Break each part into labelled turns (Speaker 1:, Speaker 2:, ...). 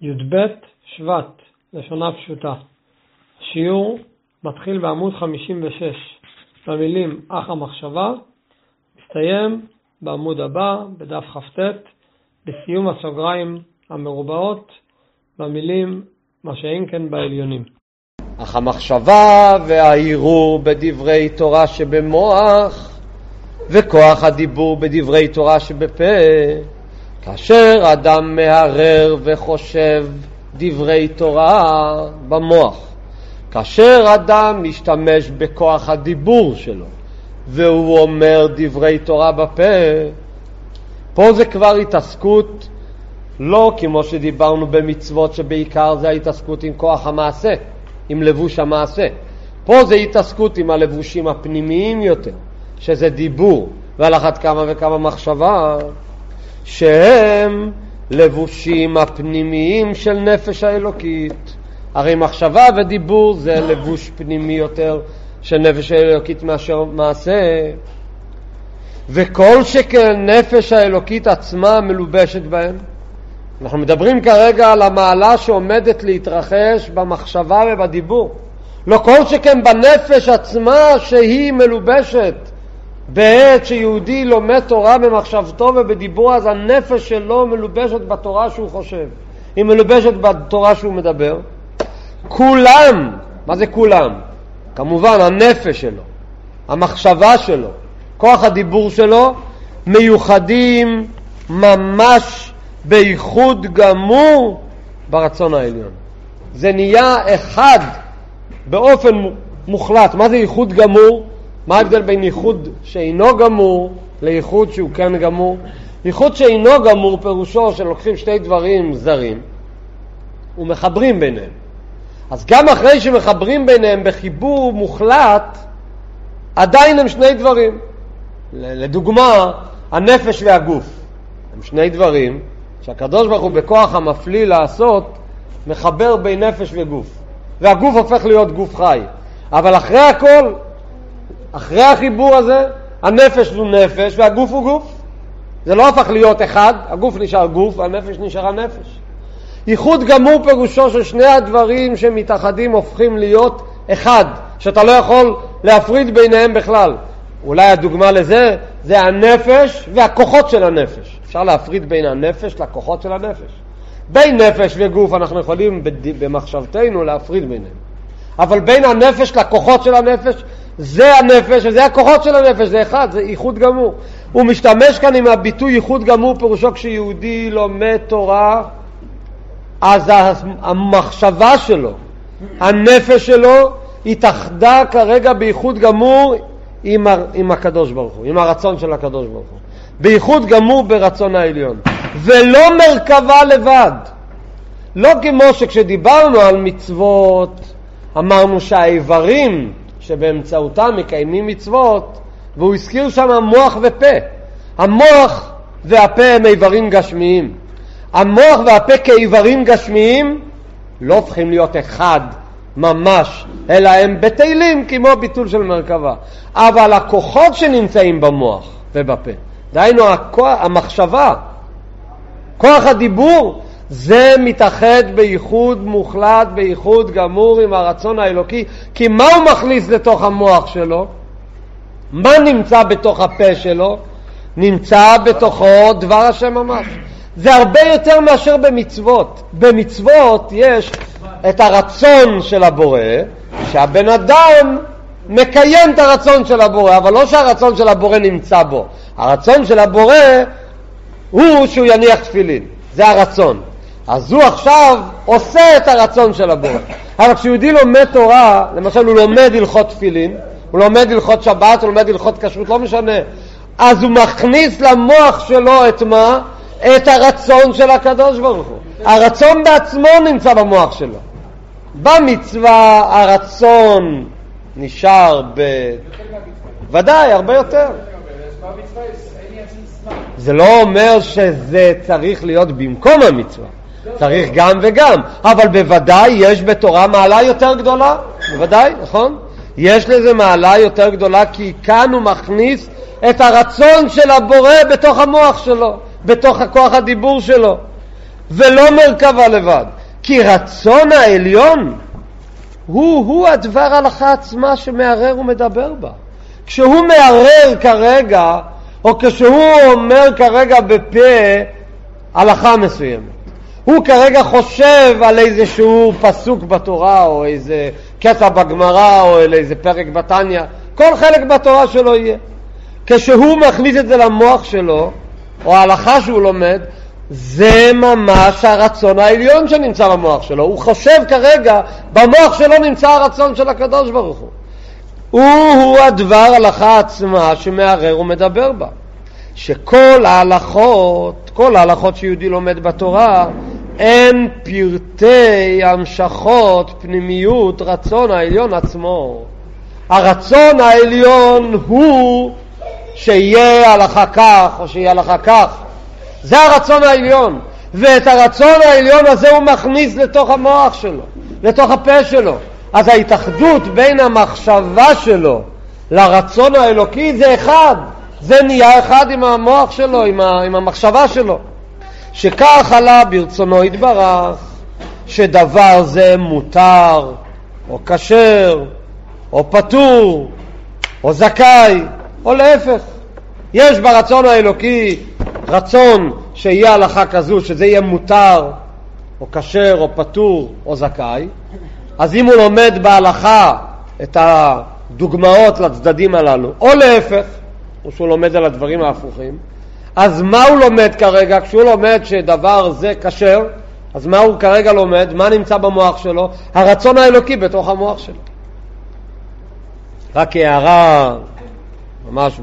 Speaker 1: י"ב שבט, לשונה פשוטה. השיעור מתחיל בעמוד 56 במילים אך המחשבה, מסתיים בעמוד הבא בדף כ"ט בסיום הסוגריים המרובעות במילים מה שאין כן בעליונים.
Speaker 2: אך המחשבה והעירור בדברי תורה שבמוח וכוח הדיבור בדברי תורה שבפה, כאשר אדם מהרר וחושב דברי תורה במוח, כאשר אדם משתמש בכוח הדיבור שלו והוא אומר דברי תורה בפה, פה זה כבר התעסקות לא כמו שדיברנו במצוות שבעיקר זה ההתעסקות עם כוח המעשה, עם לבוש המעשה. פה זה התעסקות עם הלבושים הפנימיים יותר, שזה דיבור ועל אחת כמה וכמה מחשבה, שהם לבושים הפנימיים של נפש האלוקית. הרי מחשבה ודיבור זה לבוש פנימי יותר של נפש האלוקית מאשר מעשה, וכל שכן נפש האלוקית עצמה מלובשת בהם. אנחנו מדברים כרגע על המעלה שעומדת להתרחש במחשבה ובדיבור, לא כל שכן בנפש עצמה שהיא מלובשת. בעת שיהודי לומד תורה במחשבתו ובדיבור, אז הנפש שלו מלובשת בתורה שהוא חושב, היא מלובשת בתורה שהוא מדבר. כולם, מה זה כולם? כמובן הנפש שלו, המחשבה שלו, כוח הדיבור שלו, מיוחדים ממש בייחוד גמור ברצון העליון. זה נהיה אחד באופן מוחלט. מה זה ייחוד גמור? מה ההבדל בין ייחוד שאינו גמור לייחוד שהוא כן גמור? ייחוד שאינו גמור פירושו שלוקחים שתי דברים זרים ומחברים ביניהם. אז גם אחרי שמחברים ביניהם בחיבור מוחלט, עדיין הם שני דברים. לדוגמה, הנפש והגוף הם שני דברים שהקדוש ברוך הוא בכוח המפליא לעשות מחבר בין נפש וגוף, והגוף הופך להיות גוף חי. אבל אחרי הכל, אחרי החיבור הזה, הנפש הוא נפש והגוף הוא גוף. זה לא הפך להיות אחד, הגוף נשאר גוף והנפש נשארה נפש. ייחוד גמור פירושו ששני הדברים שמתאחדים הופכים להיות אחד, שאתה לא יכול להפריד ביניהם בכלל. אולי הדוגמה לזה זה הנפש והכוחות של הנפש. אפשר להפריד בין הנפש לכוחות של הנפש. בין נפש וגוף אנחנו יכולים במחשבתנו להפריד ביניהם, אבל בין הנפש לכוחות של הנפש, זה הנפש וזה הכוחות של הנפש, זה אחד, זה ייחוד גמור. הוא משתמש כאן עם הביטוי ייחוד גמור, פירושו כשיהודי לומד תורה, אז המחשבה שלו, הנפש שלו, התאחדה כרגע בייחוד גמור עם הקדוש ברוך הוא, עם הרצון של הקדוש ברוך הוא, בייחוד גמור ברצון העליון, ולא מרכבה לבד. לא כמו שכשדיברנו על מצוות אמרנו שהאיברים שבאמצעותם מקיימים מצוות, והוא הזכיר שם המוח ופה. המוח והפה הם איברים גשמיים. המוח והפה כאיברים גשמיים לא הופכים להיות אחד ממש, אלא הם בטלים כמו ביטול של מרכבה. אבל הכוחות שנמצאים במוח ובפה, דהיינו המחשבה, כוח הדיבור, זה מתאחד בייחוד מוחלט, בייחוד גמור עם הרצון האלוקי. כי מה הוא מכניס לתוך המוח שלו? מה נמצא בתוך הפה שלו? נמצא בתוכו דבר השם ממש. זה הרבה יותר מאשר במצוות. במצוות יש את הרצון של הבורא, שהבן אדם מקיים את הרצון של הבורא, אבל לא שהרצון של הבורא נמצא בו. הרצון של הבורא הוא שהוא יניח תפילין, זה הרצון. אז הוא עכשיו עושה את הרצון של הבורא. אבל כשיהודי לומד תורה, למשל הוא לומד הלכות תפילין, הוא לומד הלכות שבת, הוא לומד הלכות כשרות, לא משנה, אז הוא מכניס למוח שלו את מה? את הרצון של הקדוש ברוך הוא. הרצון בעצמו נמצא במוח שלו. במצווה הרצון נשאר ודאי הרבה יותר. זה לא אומר שזה צריך להיות במקום המצווה, צריך גם וגם, אבל בוודאי יש בתורה מעלה יותר גדולה, בוודאי, נכון? יש לזה מעלה יותר גדולה, כי כאן הוא מכניס את הרצון של הבורא בתוך המוח שלו, בתוך הכוח הדיבור שלו. ולא מרכבה לבד. כי רצון העליון הוא הדבר הלכה עצמה שמערער ומדבר בה. כשהוא מערער כרגע, או כשהוא אומר כרגע בפה הלכה מסוימת, הוא כרגע חושב על איזשהו פסוק בתורה, או איזה קטע בגמרא, או איזה פרק בתניה, כל חלק בתורה שלו יהיה. כשהוא מכניס את זה למוח שלו, או ההלכה שהוא לומד, זה ממש הרצון העליון שנמצא במוח שלו. הוא חושב כרגע, במוח שלו נמצא הרצון של הקדוש ברוך הוא. הוא הדבר הלכה עצמה שמערער ומדבר בה. שכל ההלכות, כל ההלכות שיהודי לומד בתורה, אין פרטי המשכות, פנימיות, רצון העליון עצמו. הרצון העליון הוא שיהיה הלכה כך או שיהיה הלכה כך. זה הרצון העליון. ואת הרצון העליון הזה הוא מכניס לתוך המוח שלו, לתוך הפה שלו. אז ההתאחדות בין המחשבה שלו לרצון האלוקי זה אחד. זה נהיה אחד עם המוח שלו, עם המחשבה שלו. שכך עלה ברצונו יתברך, שדבר זה מותר, או כשר, או פטור, או זכאי, או להפך. יש ברצון האלוקי רצון שיהיה הלכה כזו, שזה יהיה מותר, או כשר, או פטור, או זכאי. אז אם הוא לומד בהלכה את הדוגמאות לצדדים הללו, או להפך, או שהוא לומד על הדברים ההפוכים, אז מה הוא לומד כרגע? כשהוא לומד שדבר זה כשר, אז מה הוא כרגע לומד? מה נמצא במוח שלו? הרצון האלוקי בתוך המוח שלו. רק הערה ממש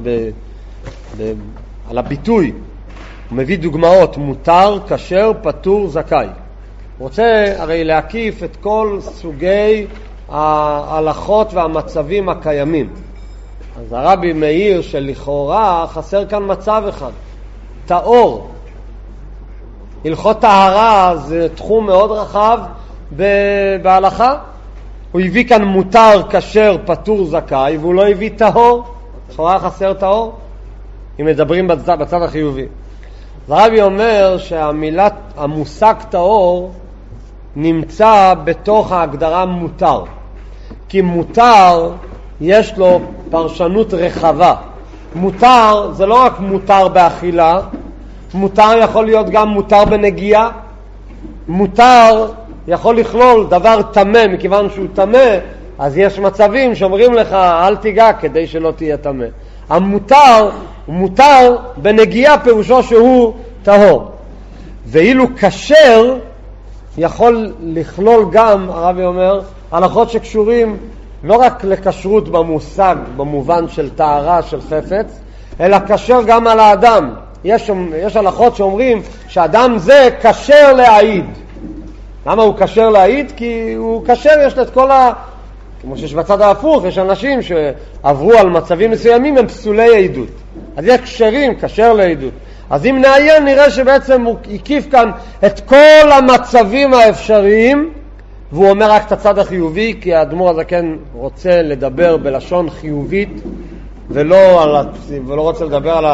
Speaker 2: על הביטוי, הוא מביא דוגמאות, מותר, כשר, פטור, זכאי. הוא רוצה הרי להקיף את כל סוגי ההלכות והמצבים הקיימים. אז הרבי מאיר שלכאורה חסר כאן מצב אחד, טהור. הלכות טהרה זה תחום מאוד רחב בהלכה. הוא הביא כאן מותר, כשר, פטור, זכאי, והוא לא הביא טהור. לכאורה חסר טהור, אם מדברים בצד החיובי. אז הרבי אומר המושג טהור נמצא בתוך ההגדרה מותר. כי מותר יש לו פרשנות רחבה. מותר זה לא רק מותר באכילה, מותר יכול להיות גם מותר בנגיעה. מותר יכול לכלול דבר תמה, מכיוון שהוא תמה, אז יש מצבים שאומרים לך אל תיגע כדי שלא תהיה תמה. המותר הוא מותר בנגיעה, פירושו שהוא טהור. ואילו כשר יכול לכלול גם, הרבי אומר, הלכות שקשורים לא רק לכשרות במושג, במובן של טהרה של חפץ, אלא כשר גם על האדם. יש הלכות שאומרים שאדם זה כשר להעיד. למה הוא כשר להעיד? כי הוא כשר, יש לו את כל כמו שיש בצד ההפוך, יש אנשים שעברו על מצבים מסוימים, הם פסולי העידות. אז יש כשרים, כשר לעידות. אז אם נעיין נראה שבעצם הוא הקיף כאן את כל המצבים האפשריים, והוא אומר רק את הצד החיובי, כי האדמו"ר הזקן רוצה לדבר בלשון חיובית, ולא רוצה לדבר על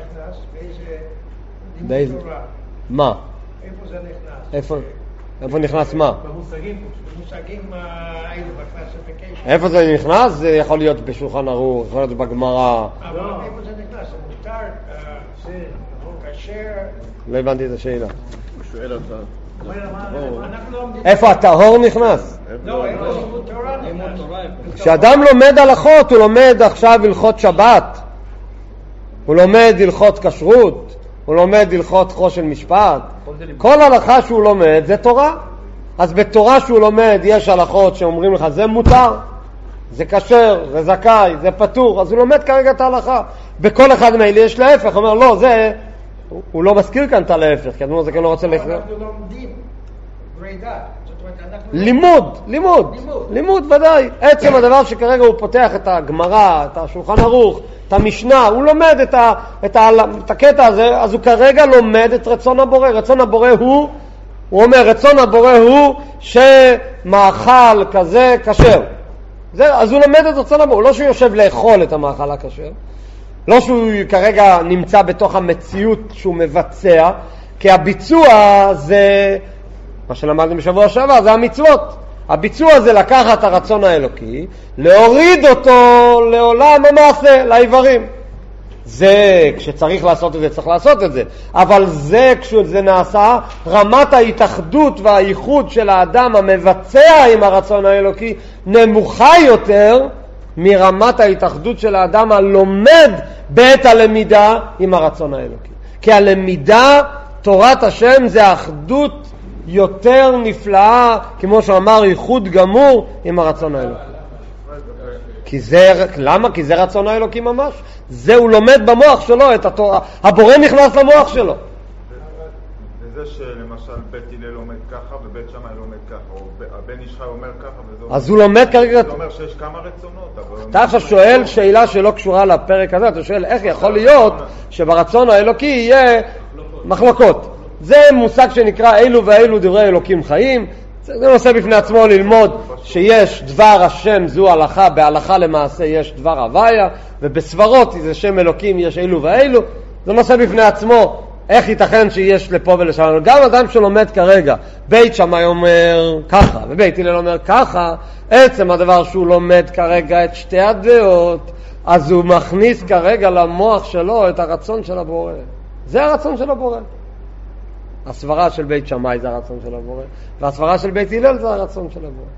Speaker 2: באיזה... מה?
Speaker 3: איפה זה נכנס?
Speaker 2: איפה נכנס מה?
Speaker 3: במושגים איזה בקלאסיפיקיישן.
Speaker 2: איפה זה נכנס? זה יכול להיות בשולחן ערוך, יכול להיות בגמרא.
Speaker 3: אבל איפה זה נכנס? זה מותר, זה כשר.
Speaker 2: לא הבנתי את השאלה.
Speaker 4: הוא שואל אותה.
Speaker 2: איפה הטהור נכנס?
Speaker 3: לא, איפה לימוד תורה נכנס.
Speaker 2: כשאדם לומד הלכות, הוא לומד עכשיו הלכות שבת, הוא לומד הלכות כשרות, הוא לומד הלכות חושן משפט. כל הלכה שהוא לומד זה תורה. אז בתורה שהוא לומד יש הלכות שאומרים לך זה מותר, זה כשר, זה זכאי, זה פטור. אז הוא לומד כרגע את ההלכה. בכל אחד מאלה יש להפך. הוא אומר לא, זה הוא לא מזכיר כאן את הלהפך, כי אדמו"ר הזקן לא רוצה להפך.
Speaker 3: אנחנו לומדים גרידה.
Speaker 2: לימוד ודאי. עצם הדבר שכרגע הוא פותח את הגמרא, את השולחן ערוך, את המשנה, הוא לומד את הקטע הזה, אז הוא כרגע לומד את רצון הבורא. רצון הבורא הוא אומר, רצון הבורא הוא שמאכל כזה כשר. אז הוא לומד את רצון הבורא, לא שהוא יושב לאכול את המאכל הכשר, לא שהוא כרגע נמצא בתוך המציאות שהוא מבצע, כי הביצוע זה, מה שלמדנו בשבוע שעבר, זה המצוות. הביצוע זה לקחת הרצון האלוקי, להוריד אותו לעולם המעשה, לאיברים. זה, כשצריך לעשות את זה, צריך לעשות את זה. אבל זה, כשזה נעשה, רמת ההתאחדות והייחוד של האדם המבצע עם הרצון האלוקי, נמוכה יותר מרמת ההתאחדות של האדם הלומד בעת הלמידה עם הרצון האלוקי. כי הלמידה, תורת השם, זה אחדות יותר נפלאה, כמו שאמר, ייחוד גמור עם הרצון האלוקי. למה? כי זה רצון האלוקי ממש. זה הוא לומד במוח שלו את התורה. הבורא נכנס למוח שלו.
Speaker 4: וזה שלמשל בית הלל לומד ככה ובית שמאי לומד ככה, או הבן איש חי אומר ככה,
Speaker 2: אז הוא לומד כרגע.
Speaker 4: זה אומר שיש כמה רצונות.
Speaker 2: אתה עכשיו שואל שאלה שלא קשורה לפרק הזה, אתה שואל איך יכול להיות שברצון האלוקי יהיה מחלוקות. זה מושג שנקרא אילו ואילו דברי אלוקים חיים. זה נושא בפני עצמו ללמוד שיש דבר השם זו הלכה, בהלכה למעשה יש דבר הוויה, ובסברות זה שם אלוקים יש אילו ואילו. זה נושא בפני עצמו איך ייתכן שיש לפה ולשם. גם אדם שלומד כרגע בית שמאי אומר ככה ובית הלל אומר ככה, עצם הדבר שהוא לומד כרגע את שתי הדעות, אז הוא מכניס כרגע למוח שלו את הרצון של הבורא. זה הרצון של הבורא. הסברה של בית שמאי זה הרצון של הבורא, והסברה של בית הלל זה הרצון של הבורא.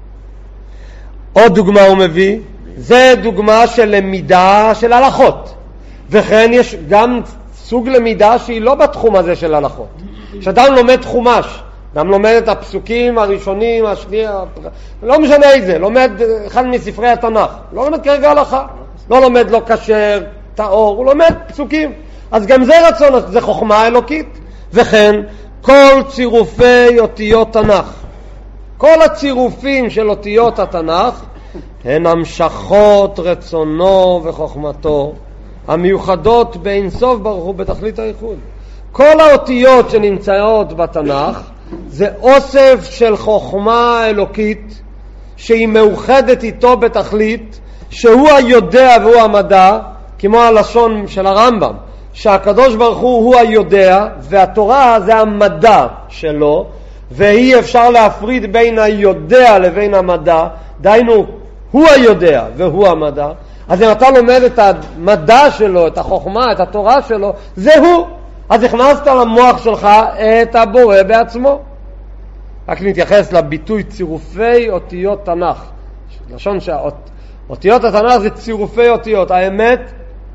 Speaker 2: עוד דוגמה הוא מביא, זה דוגמה של למידה של הלכות. וכן יש גם סוג למידה שהיא לא בתחום הזה של הלכות. שאדם לומד חומש, אדם לומד את הפסוקים הראשונים, השנייה, לא משנה איזה, לומד אחד מספרי התנ"ך, לא לומד כרגע הלכה, לא לומד לא כשר, טהור, הוא לומד פסוקים. אז גם זה רצון, זה חוכמה אלוקית. וכן כל צירופי אותיות תנ"ך, כל הצירופים של אותיות התנ"ך הן המשכות רצונו וחוכמתו המיוחדות באין סוף ברוך הוא בתכלית הייחוד. כל האותיות שנמצאות בתנ"ך זה אוסף של חוכמה אלוקית שהיא מאוחדת איתו בתכלית, שהוא היודע והוא המדע, כמו הלשון של הרמב"ם שהקדוש ברוך הוא היודע והתורה זה המדע שלו, ואי אפשר להפריד בין היודע לבין המדע, דיינו הוא היודע והוא המדע. אז אם אתה לומד את המדע שלו, את החוכמה, את התורה שלו, זה הוא. אז הכנסת למוח שלך את הבורא בעצמו. רק נתייחס לביטוי צירופי אותיות תנ"ך, לשון שאותיות התנ"ך זה צירופי אותיות. האמת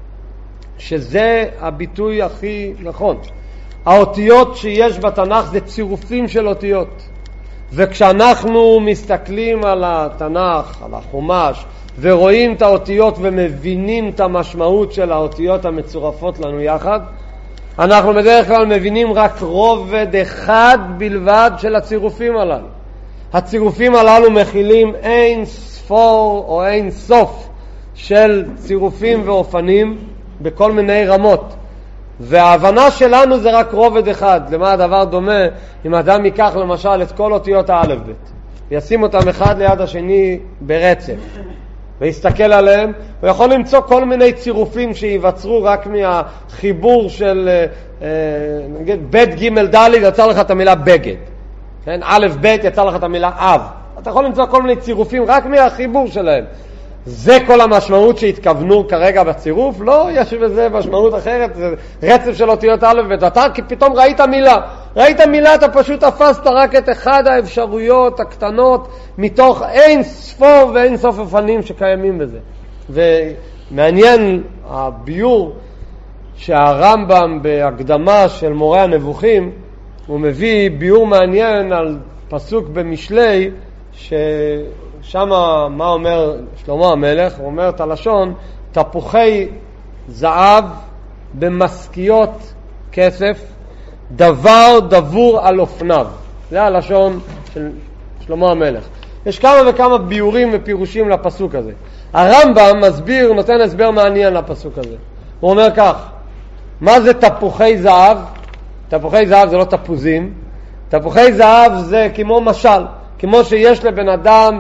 Speaker 2: שזה הביטוי הכי נכון. האותיות שיש בתנ"ך זה צירופים של אותיות. וכשאנחנו מסתכלים על התנ"ך, על החומש, ורואים את האותיות ומבינים את המשמעות של האותיות המצורפות לנו יחד, אנחנו בדרך כלל מבינים רק רובד אחד בלבד של הצירופים הללו. הצירופים הללו מכילים אין ספור או אין סוף של צירופים ואופנים בכל מיני רמות, וההבנה שלנו זה רק רובד אחד. למה הדבר דומה? אם אדם ייקח למשל את כל אותיות האלף בית וישים אותם אחד ליד השני ברצף ויסתכל עליהם, הוא יכול למצוא כל מיני צירופים שיווצרו רק מהחיבור של נגיד בית ג' ד' יצא לך את המילה בגד, כן? א' ב' יצא לך את המילה אב. אתה יכול למצוא כל מיני צירופים רק מהחיבור שלהם. זה כל המשמעות שהתכוונו כרגע בצירוף? לא, יש בזה משמעות אחרת, זה רצף של אותיות א' ב'. אתה פתאום ראית מילה, אתה פשוט תפסת רק את אחד האפשרויות הקטנות מתוך אין ספור ואין סוף אופנים שקיימים בזה. ומעניין הביור שהרמב"ם בהקדמה של מורה הנבוכים, הוא מביא ביור מעניין על פסוק במשלי, ששם מה אומר שלמה המלך? הוא אומר את הלשון תפוחי זהב במשכיות כסף, דבר דבור על אופניו. זה הלשון של שלמה המלך. יש כמה וכמה ביורים ופירושים לפסוק הזה. הרמב"ם מסביר, נותן הסבר מעניין לפסוק הזה. הוא אומר כך: מה זה תפוחי זהב? תפוחי זהב זה לא תפוזים. תפוחי זהב זה כמו משל, כמו שיש לבן אדם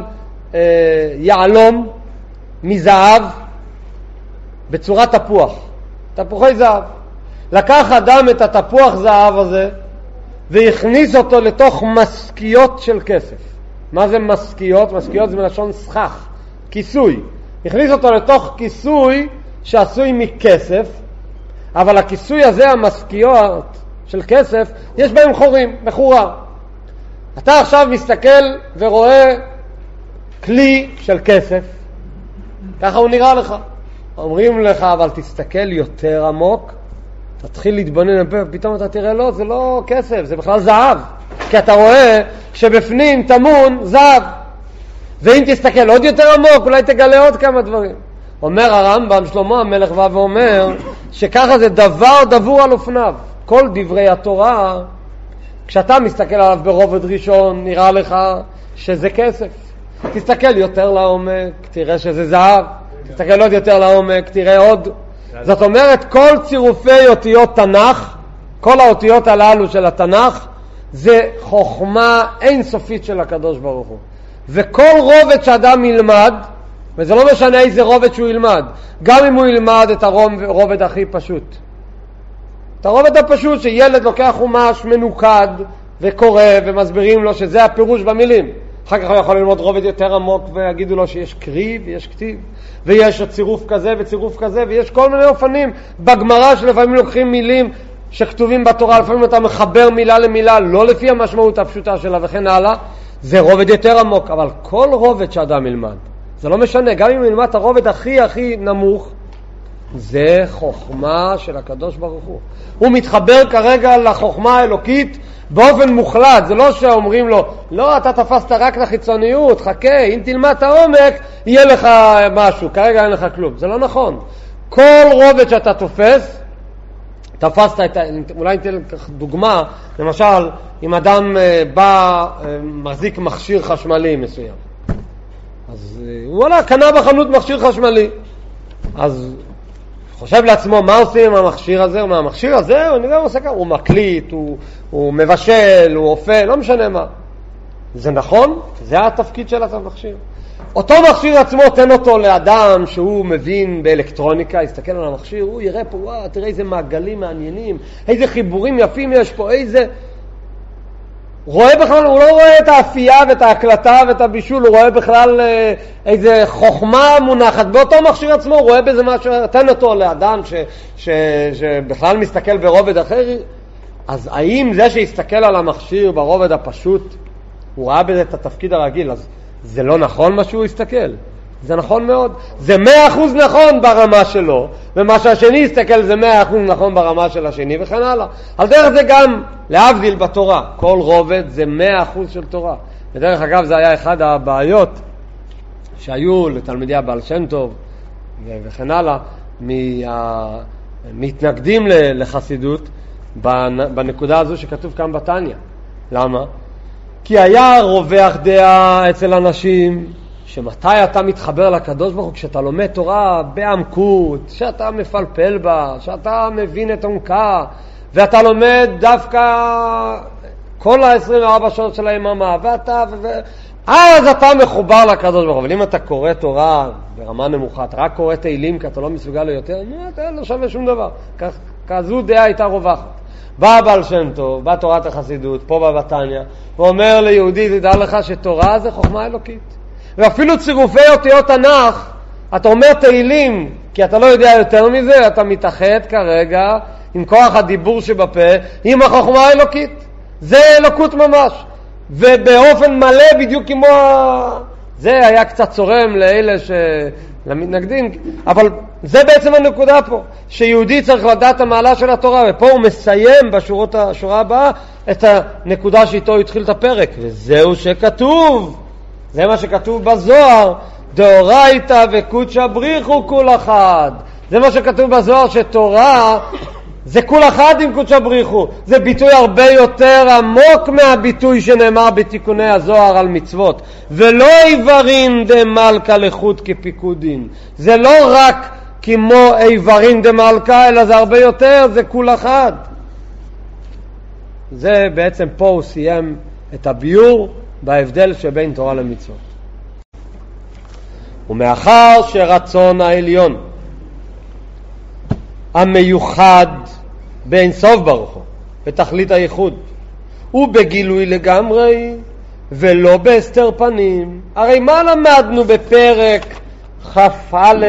Speaker 2: יעלום מזהב בצורת תפוח, תפוחי זהב. לקח אדם את התפוח זהב הזה והכניס אותו לתוך משכיות של כסף. מה זה משכיות? משכיות זה מלשון סכך, כיסוי. הכניס אותו לתוך כיסוי שעשוי מכסף, אבל הכיסוי הזה, המשכיות של כסף, יש בהם חורים, מחורר. אתה עכשיו מסתכל ורואה כלי של כסף, ככה הוא נראה לך. אומרים לך, אבל תסתכל יותר עמוק, תתחיל להתבונן, פתאום אתה תראה, לא, זה לא כסף, זה בכלל זהב. כי אתה רואה שבפנים תמון זהב. ואם תסתכל עוד יותר עמוק, אולי תגלה עוד כמה דברים. אומר הרמב"ם, שלמה המלך בא ואומר, שככה זה דבר דבור על אופניו. כל דברי התורה, כשאתה מסתכל עליו ברובד ראשון, נראה לך שזה כסף. תסתכל יותר לעומק, תראה שזה זהב. תסתכל עוד יותר לעומק, תראה עוד. זאת אומרת, כל צירופי אותיות תנ"ך, כל האותיות הללו של התנ"ך, זה חוכמה אינסופית של הקדוש ברוך הוא. וכל רובד שאדם ילמד, וזה לא משנה איזה רובד שהוא ילמד, גם אם הוא ילמד את הרובד הכי פשוט. את הרובד הפשוט שילד לוקח חומש מנוקד וקורא ומסבירים לו שזה הפירוש במילים. אחר כך הוא יכול ללמוד רובד יותר עמוק ויגידו לו שיש קריא ויש כתיב ויש צירוף כזה וצירוף כזה ויש כל מיני אופנים בגמרא שלפעמים לוקחים מילים שכתובים בתורה, לפעמים אתה מחבר מילה למילה לא לפי המשמעות הפשוטה שלה וכן הלאה. זה רובד יותר עמוק, אבל כל רובד שאדם ילמד, זה לא משנה, גם אם הוא ילמד את הרובד הכי נמוך, זה חוכמה של הקדוש ברוך הוא. הוא מתחבר כרגע לחוכמה האלוקית באופן מוחלט. זה לא שאומרים לו, לא, אתה תפסת רק לחיצוניות, חכה, אם תלמד את העומק, יהיה לך משהו, כרגע אין לך כלום. זה לא נכון. כל רובד שאתה תופס, תפסת את, אולי ניתן לך דוגמה, למשל, אם אדם בא, מחזיק מכשיר חשמלי מסוים. אז הוא קנה בחנות מכשיר חשמלי. אז חושב לעצמו, מה עושים עם המכשיר הזה? או מהמכשיר הזה, הוא מקליט, הוא מבשל, הוא אופה, לא משנה מה. זה נכון? זה התפקיד של המכשיר. אותו מכשיר עצמו, תן אותו לאדם שהוא מבין באלקטרוניקה, יסתכל על המכשיר, הוא יראה פה, וואו, תראה איזה מעגלים מעניינים, איזה חיבורים יפים יש פה, איזה... רואה בכלל, הוא לא רואה את האפייה ואת ההקלטה ואת הבישול, הוא רואה בכלל איזה חוכמה מונחת באותו מכשיר עצמו, הוא רואה בזה משהו, תן אותו לאדם שבכלל מסתכל ברובד אחר. אז האם זה שיסתכל על המכשיר ברובד הפשוט, הוא ראה בזה את התפקיד הרגיל, אז זה לא נכון מה שהוא יסתכל? זה נכון מאוד. זה 100% נכון ברמה שלו, ומה שהשני יסתכל זה 100% נכון ברמה של השני וכן הלאה. על דרך זה גם להבדיל בתורה. כל רובד זה 100% של תורה. בדרך אגב זה היה אחד הבעיות שהיו לתלמידי הבעל שם טוב וכן הלאה, מתנגדים לחסידות בנקודה הזו שכתוב כאן בתניא. למה? כי היה רווח דעה אצל אנשים שמתי אתה מתחבר לקדוש ברוך הוא? כשאתה לומד תורה בעמקות, שאתה מפלפל בה, שאתה מבין את עומקה, ואתה לומד דווקא כל ה-24 שעות של היממה, אז אתה מחובר לקדוש ברוך הוא. אבל אם אתה קורא תורה ברמה נמוכה, אתה רק קורא תהילים כי אתה לא מסוגל ליותר, אתה לא שווה שום דבר. כזו דעה הייתה רווחת. בא בעל שם טוב, בא תורת החסידות, פה בתניא, ואומר ליהודי, תדע לך שתורה זה חוכמה אלוקית. ואפילו צירופי אותיות תנ"ך, אתה אומר תהילים, כי אתה לא יודע יותר מזה, אתה מתאחד כרגע עם כוח הדיבור שבפה, עם החוכמה האלוקית. זה אלוקות ממש. ובאופן מלא בדיוק כמו... זה היה קצת צורם לאלה למתנגדים, אבל זה בעצם הנקודה פה, שיהודי צריך לדעת המעלה של התורה, ופה הוא מסיים בשורה הבאה את הנקודה שאיתו התחיל את הפרק, וזהו שכתוב, זה מה שכתוב בזוהר, דאורייתא וקודשא בריחו כול אחד. זה מה שכתוב בזוהר, שתורה זה כול אחד עם קודשא בריחו. זה ביטוי הרבה יותר עמוק מהביטוי שנאמר בתיקוני הזוהר על מצוות. ולא איברין דמלכה לחוד כפיקודין. זה לא רק כמו איברין דמלכה, אלא זה הרבה יותר, זה כול אחד. זה בעצם פה הוא סיים את הביור בהבדל שבין תורה למצוות. ומאחר שרצון העליון המיוחד באין סוף ברוך הוא, בתכלית הייחוד, הוא בגילוי לגמרי ולא בהסתר פנים. הרי מה למדנו בפרק כ"א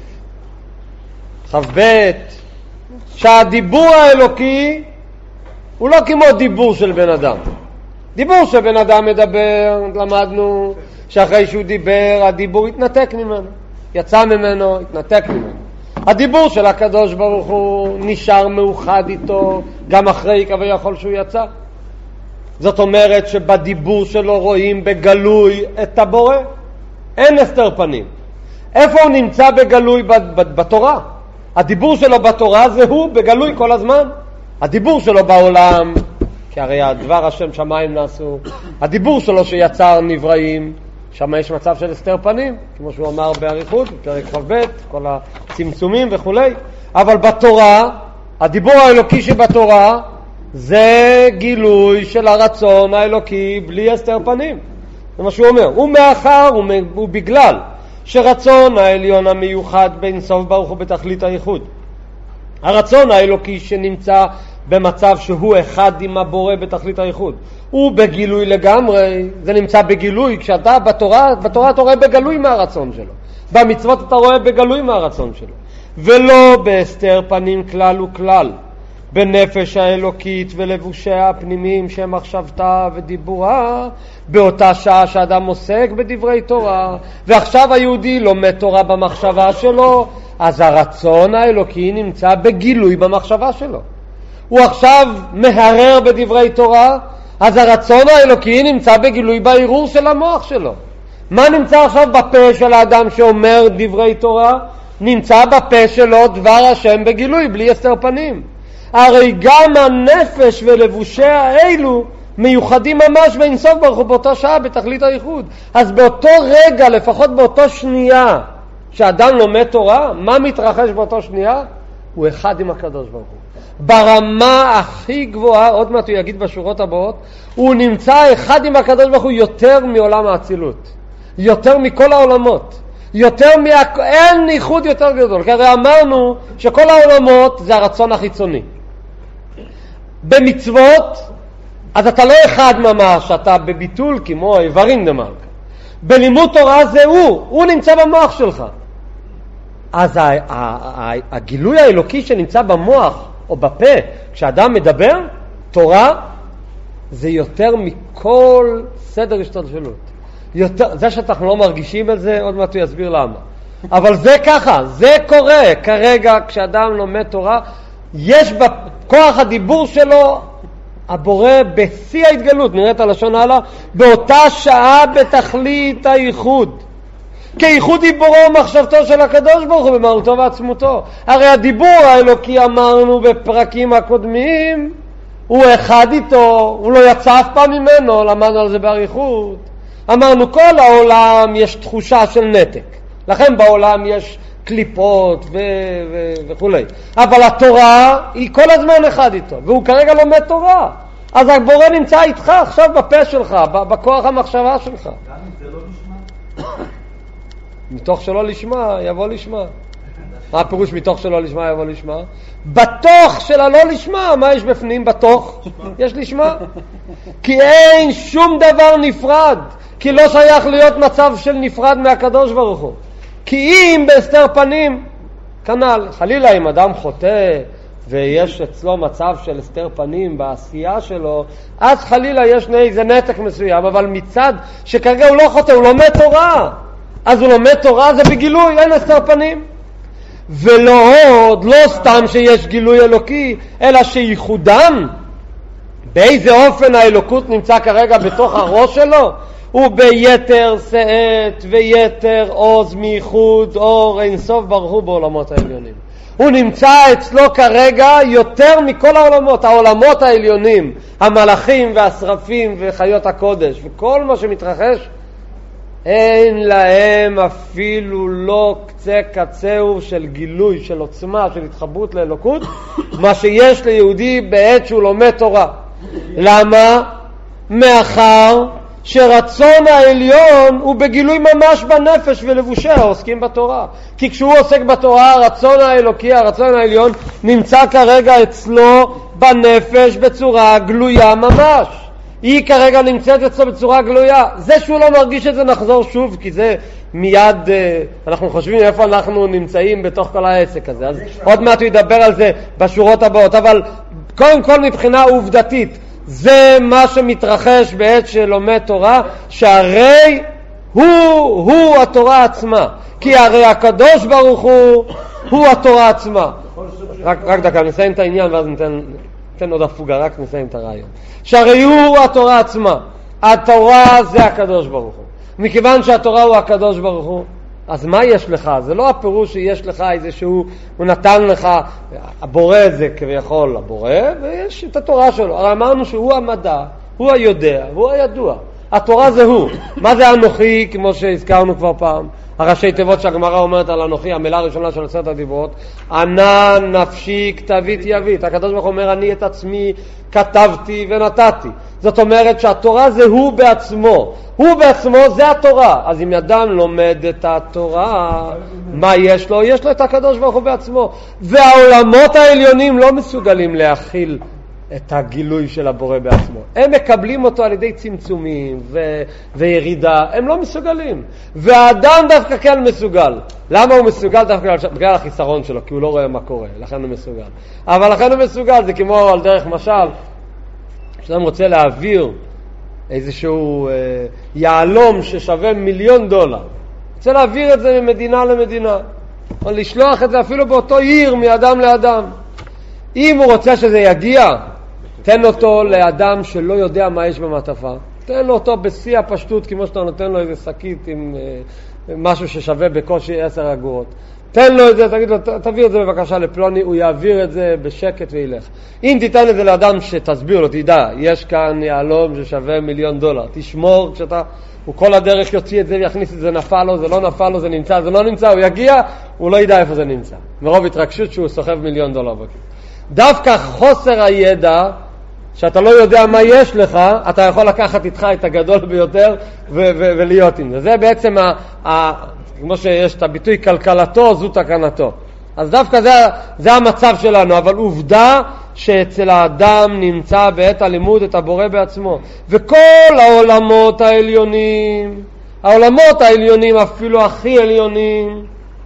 Speaker 2: כ"ב? שהדיבור האלוקי הוא לא כמו דיבור של בן אדם. דיבור של בן אדם מדבר, למדנו שאחרי שהוא דיבר הדיבור התנתק ממנו, יצא ממנו, התנתק ממנו. הדיבור של הקדוש ברוך הוא נשאר מאוחד איתו גם אחרי כביכול שהוא יצא. זאת אומרת שבדיבור שלו רואים בגלוי את הבורא, אין הסתר פנים. איפה הוא נמצא בגלוי? בתורה. הדיבור שלו בתורה זה הוא בגלוי כל הזמן. הדיבור שלו בעולם, כי הרי הדבר השם שמיים נעשו, הדיבור שלו שיצר נבראים, שם יש מצב של הסתר פנים, כמו שהוא אמר באריכות, בפרק כ"ב, כל הצמצומים וכו'. אבל בתורה, הדיבור האלוקי שבתורה, זה גילוי של הרצון האלוקי בלי הסתר פנים. זה מה שהוא אומר. הוא מאחר, הוא בגלל שרצון העליון המיוחד בין סוף ברוך הוא בתכלית הייחוד. הרצון האלוקי שנמצא במצב שהוא אחד עם הבורא בתכלית הייחוד. הוא בגילוי לגמרי, זה נמצא בגילוי. כשאתה בתורה אתה רואה בגלוי מה הרצון שלו. במצוות אתה רואה בגלוי מה הרצון שלו. ולא בהסתר פנים כלל וכלל. בנפש האלוקית ולבושיה הפנימיים שהם מחשבתה ודיבורה, באותה שעה שאדם עוסק בדברי תורה, ועכשיו היהודי לומד תורה במחשבה שלו, אז הרצון האלוקי נמצא בגילוי במחשבה שלו. הוא עכשיו מהרר בדברי תורה, אז הרצון האלוקי נמצא בגילוי בעירור של המוח שלו. מה נמצא עכשיו בפה של האדם שאומר דברי תורה? נמצא בפה שלו דבר השם בגילוי בלי הסתר פנים. הרי גם הנפש ולבושיה האלו מיוחדים ממש בין סוף ברוך הוא באותה שעה בתכלית הייחוד. אז באותו רגע, לפחות באותו שנייה שאדם לומד תורה, מה מתרחש באותו שנייה? הוא אחד עם הקדוש ברוך הוא ברמה הכי גבוהה. עוד מעט הוא יגיד בשורות הבאות, הוא נמצא אחד עם הקדוש ברוך הוא יותר מעולם האצילות, יותר מכל העולמות, אין ייחוד יותר גדול. כי הרי אמרנו שכל העולמות זה הרצון החיצוני. במצוות אז אתה לא אחד ממש, אתה בביטול כמו איברים דמלכה. בלימוד תורה זה הוא נמצא במוח שלך. אז הגילוי האלוקי שנמצא במוח או בפה כשאדם מדבר תורה, זה יותר מכל סדר השתלשלות. זה שאנחנו לא מרגישים את זה, עוד מעט הוא יסביר למה. אבל זה ככה, זה קורה כרגע כשאדם לומד תורה, יש בכוח הדיבור שלו הבורא בשיא ההתגלות, נראית הלשון הלאה, באותה שעה בתכלית הייחוד. כייחוד דיבורו ומחשבתו של הקדוש ברוך הוא במהותו ועצמותו. הרי הדיבור האלוקי אמרנו בפרקים הקודמים, הוא אחד איתו, הוא לא יצא אף פעם ממנו, למדנו על זה באריכות. אמרנו כל העולם יש תחושה של נתק, לכן בעולם יש קליפות וכו'. אבל התורה היא כל הזמן אחד איתו, והוא כרגע לומד תורה. אז הבורא נמצא איתך עכשיו בפה שלך, בכוח המחשבה שלך.
Speaker 3: גם אם זה לא נשמע?
Speaker 2: מתוך שלא לשמה יבוא לשמה. מה הפירוש מתוך שלא לשמה יבוא לשמה? בתוך של הלא לשמה, מה יש בפנים בתוך? יש לשמה. כי אין שום דבר נפרד, כי לא שייך להיות מצב של נפרד מהקדוש ברוך הוא. כי אם בהסתר פנים, כנ"ל, חלילה אם אדם חוטא ויש אצלו מצב של הסתר פנים בעשייה שלו, אז חלילה יש איזה נתק מסוים. אבל מצד שכרגע הוא לא חוטא, הוא לומד תורה, אז הוא לומד תורה, זה בגילוי, אין הסתר פנים. ולא עוד, לא סתם שיש גילוי אלוקי, אלא שייחודם, באיזה אופן האלוקות נמצא כרגע בתוך הראש שלו, הוא ביתר שאת ויתר עוז מייחוד אור אין סוף ברוך הוא בעולמות העליונים. הוא נמצא אצלו כרגע יותר מכל העולמות, העולמות העליונים, המלאכים והשרפים וחיות הקודש וכל מה שמתרחש, אין להם אפילו לא קצה קצהו של גילוי, של עוצמה, של התחברות לאלוקות, מה שיש ליהודי בעת שהוא לומד תורה. למה? מאחר שרצון העליון הוא בגילוי ממש בנפש ולבושיה עוסקים בתורה. כי כשהוא עוסק בתורה, הרצון האלוקי, הרצון העליון, נמצא כרגע אצלו בנפש בצורה גלויה ממש. היא כרגע נמצאת אצלו בצורה גלויה. זה שהוא לא מרגיש את זה, נחזור שוב, כי זה מיד, אנחנו חושבים איפה אנחנו נמצאים בתוך כל העסק הזה. אז עוד מעט הוא ידבר על זה בשורות הבאות, אבל קודם כל מבחינה עובדתית, זה מה שמתרחש בעת שלומד תורה, שהרי הוא התורה עצמה. כי הרי הקדוש ברוך הוא התורה עצמה. רק דקה, נסיים את העניין ואז ניתן עוד הפוגה, רק נסיים את הרעיון. שהרי הוא התורה עצמה. התורה זה הקדוש ברוך הוא. מכיוון שהתורה הוא הקדוש ברוך הוא, אז מה יש לך? זה לא הפירוש שיש לך איזשהו, הוא נתן לך, הבורא זה כביכול הבורא, ויש את התורה שלו. הרי אמרנו שהוא המדע, הוא היודע, הוא הידוע. התורה זה הוא. מה זה אנוכי, כמו שהזכרנו כבר פעם? הראשי תיבות שהגמרא אומרת על אנוכי, המילה הראשונה של 10 הדיברות, ענן נפשי כתבית יבית. הקדוש ברוך הוא אומר, אני את עצמי כתבתי ונתתי. זאת אומרת שהתורה זה הוא בעצמו. הוא בעצמו זה התורה. אז אם אדם לומד את התורה, מה יש לו? יש לו את הקדוש ברוך הוא בעצמו. והעולמות העליונים לא מסוגלים להכיל את הגילוי של הבורא בעצמו. הם מקבלים אותו על ידי צמצומים וירידה. הם לא מסוגלים. והאדם דווקא כן מסוגל. למה הוא מסוגל? דווקא בגלל החיסרון שלו, כי הוא לא רואה מה קורה. לכן הוא מסוגל. אבל לכן הוא מסוגל. זה כמו על דרך משל, כשאדם רוצה להעביר איזשהו יעלום ששווה $1,000,000. רוצה להעביר את זה ממדינה למדינה. או לשלוח את זה אפילו באותו עיר מאדם לאדם. אם הוא רוצה שזה יגיע, תן אותו לאדם שלא יודע מה יש במעטפה. תן לו אותו בשיא הפשטות, כמו שאתה נותן לו איזה שקית עם משהו ששווה בקושי 10 אגורות. תן לו את זה, תגיד לו, תביא את זה בבקשה לפלוני, הוא יעביר את זה בשקט וילך. אם תיתן את זה לאדם שתסביר לו, תדע, יש כאן יעלום ששווה $1,000,000. תשמור, הוא כל הדרך יוציא את זה ויכניס את זה, נפל לו, זה לא נפל לו, זה נמצא, זה לא נמצא, הוא יגיע, הוא לא ידע איפה זה נמצא. מרוב התרגשות שהוא סוחב $1,000,000 בכיס. דווקא חוסר הידע, שאתה לא יודע מה יש לך, אתה יכול לקחת איתך את הגדול ביותר ולהיות עם זה. זה בעצם, כמו שיש את הביטוי כלכלתו, זו תקנתו. אז דווקא זה המצב שלנו, אבל עובדה שאצל האדם נמצא בעת הלימוד את הבורא בעצמו. וכל העולמות העליונים, אפילו הכי עליונים,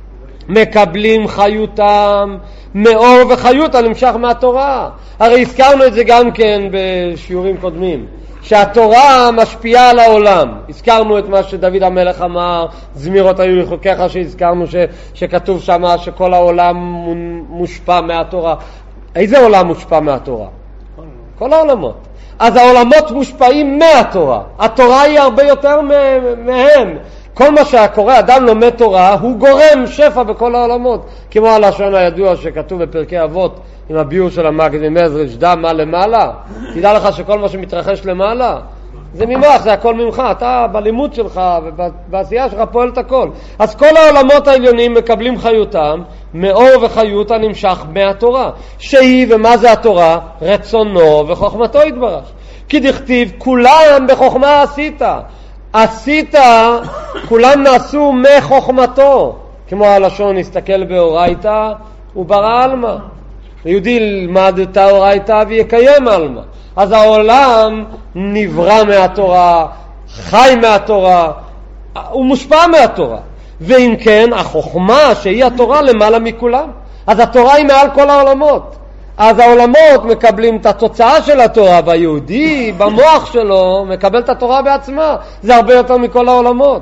Speaker 2: מקבלים חיותם מאור וחיות הנמשך מהתורה. הרי הזכרנו את זה גם כן בשיעורים קודמים, שהתורה משפיעה על העולם. הזכרנו את מה שדוד המלך אמר, זמירות היו לחוקיך, שהזכרנו שכתוב שם שכל העולם מושפע מהתורה. איזה עולם מושפע מהתורה? כל העולמות. אז העולמות מושפעים מהתורה. התורה היא הרבה יותר מהם. כל מה שקורה, אדם לומד תורה, הוא גורם שפע בכל העולמות. כמו הלשון הידוע שכתוב בפרקי אבות, עם הביור של המגיד ממזריץ', דע מה למעלה. תדע לך שכל מה שמתרחש למעלה, זה ממך, זה הכל ממך. אתה בלימוד שלך ובעשייה שלך פועל את הכל. אז כל העולמות העליונים מקבלים חיותם, מאור וחיות הנמשך מהתורה. שהיא, ומה זה התורה? רצונו וחוכמתו יתברך. כי דכתיב, כולם בחוכמה עשית, כולם נעשו מחוכמתו. כמו הלשון, נסתכל באורייתא וברא אלמה. יהודי ילמד את האורייתא ויקיים אלמה. אז העולם נברא מהתורה, חי מהתורה, הוא מושפע מהתורה. ואם כן, החוכמה שהיא התורה למעלה מכולם. אז התורה היא מעל כל העולמות. אז העולמות מקבלים את התוצאה של התורה, והיהודי במוח שלו מקבל את התורה בעצמה. זה הרבה יותר מכל העולמות.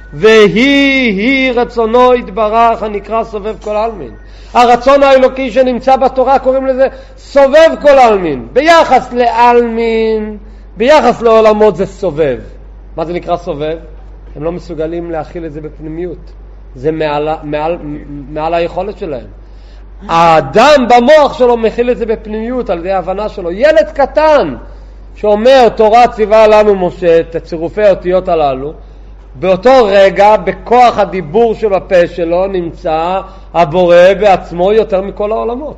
Speaker 2: והיא רצונו יתברך הנקרא סובב כל עלמין. הרצון האלוקי שנמצא בתורה קוראים לזה סובב כל עלמין. ביחס לעלמין, ביחס לעולמות זה סובב. מה זה נקרא סובב? הם לא מסוגלים להכיל את זה בפנימיות. זה מעל היכולת שלהם. האדם במוח שלו מכיל את זה בפנימיות על ידי ההבנה שלו. ילד קטן שאומר תורה ציווה לנו משה את צירופי האותיות הללו, באותו רגע בכוח הדיבור שבפה שלו נמצא הבורא בעצמו יותר מכל העולמות.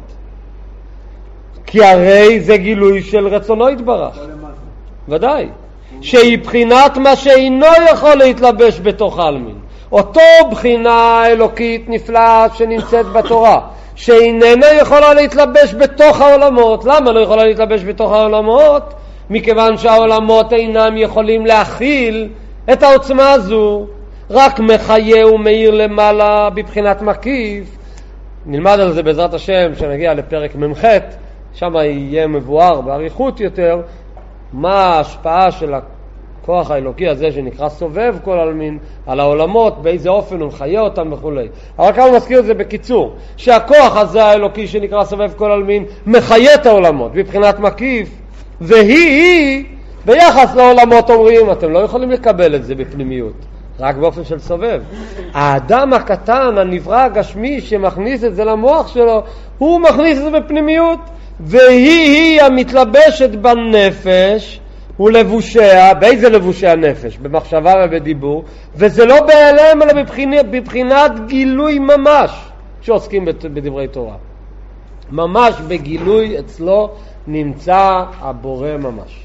Speaker 2: כי הרי זה גילוי של רצונו יתברך. ודאי. שהיא בחינת מה שאינו יכול להתלבש בתוך העלמין. אותו בחינה אלוקית נפלאה שנמצאת בתורה, שאיננה יכולה להתלבש בתוך העולמות. למה לא יכולה להתלבש בתוך העולמות? מכיוון שהעולמות אינם יכולים להכיל את העוצמה הזו, רק מחיה ומאיר למעלה בבחינת מקיף. נלמד על זה בעזרת השם שנגיע לפרק ממח, שם יהיה מבואר בעריכות יותר מה ההשפעה של הכוח האלוקי הזה שנקרא סובב כל עלמין על העולמות, באיזה אופן הוא מחיה אותם וכו'. אבל כאן הוא מזכיר את זה בקיצור, שהכוח הזה האלוקי שנקרא סובב כל עלמין מחיה את העולמות בבחינת מקיף, והיא ביחס לעולמות אומרים אתם לא יכולים לקבל את זה בפנימיות, רק באופן של סובב. האדם הקטן, הנברא הגשמי שמכניס את זה למוח שלו, הוא מכניס את זה בפנימיות, והיא המתלבשת בנפש ולבושיה. באיזה לבושי הנפש? במחשבה ובדיבור, וזה לא בהיעלם אלא בבחינת גילוי ממש שעוסקים בדברי תורה. ממש בגילוי אצלו נמצא הבורא ממש.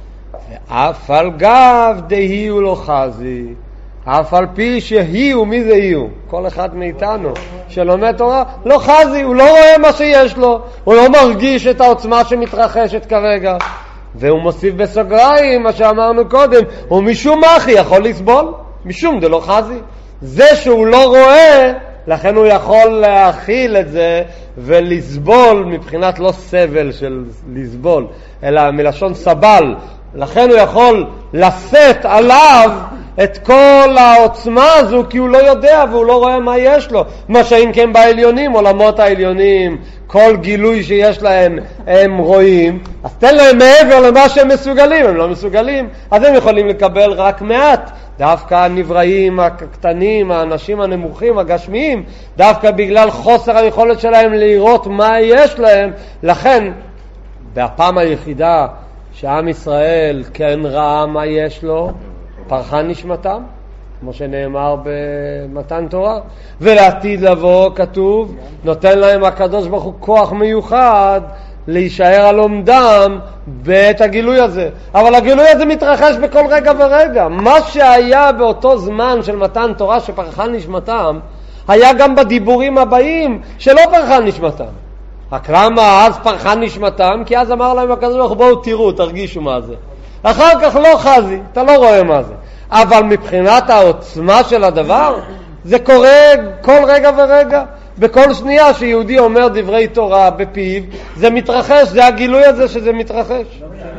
Speaker 2: ואף על גב דהי הוא לא חזי, אף על פי שהיא ומי זה היא הוא, כל אחד מאיתנו שלומד תורה לא חזי, הוא לא רואה מה שיש לו, הוא לא מרגיש את העוצמה שמתרחשת כרגע. והוא מוסיף בסוגריים מה שאמרנו קודם, הוא משום אחי יכול לסבול, משום זה לא חזי, זה שהוא לא רואה, לכן הוא יכול להכיל את זה ולסבול, מבחינת לא סבל של לסבול אלא מלשון סבל, לכן הוא יכול לשאת עליו את כל העוצמה הזו, כי הוא לא יודע והוא לא רואה מה יש לו. מה שאם כן בעליונים, עולמות העליונים, כל גילוי שיש להם הם רואים, אז תן להם מעבר למה שהם מסוגלים. הם לא מסוגלים, אז הם יכולים לקבל רק מעט. דווקא הנבראים הקטנים, האנשים הנמוכים, הגשמיים, דווקא בגלל חוסר היכולת שלהם לראות מה יש להם, לכן בפעם היחידה שעם ישראל כן ראה מה יש לו, פרחה נשמתם, כמו שנאמר במתן תורה. ולעתיד לבוא כתוב, נותן להם הקדוש ברוך הוא כוח מיוחד להישאר על עומדם בעת הגילוי הזה. אבל הגילוי הזה מתרחש בכל רגע ורגע. מה שהיה באותו זמן של מתן תורה שפרחה נשמתם, היה גם בדיבורים הבאים שלא פרחה נשמתם. רק למה אז פרחה נשמתם? כי אז אמר להם הקדוש ברוך הוא, בואו תראו, תרגישו מה זה. אחר כך לא חזי, אתה לא רואה מה זה. אבל מבחינת העוצמה של הדבר, זה קורה כל רגע ורגע. בכל שנייה שיהודי אומר דברי תורה בפיו, זה מתרחש, זה הגילוי הזה שזה מתרחש.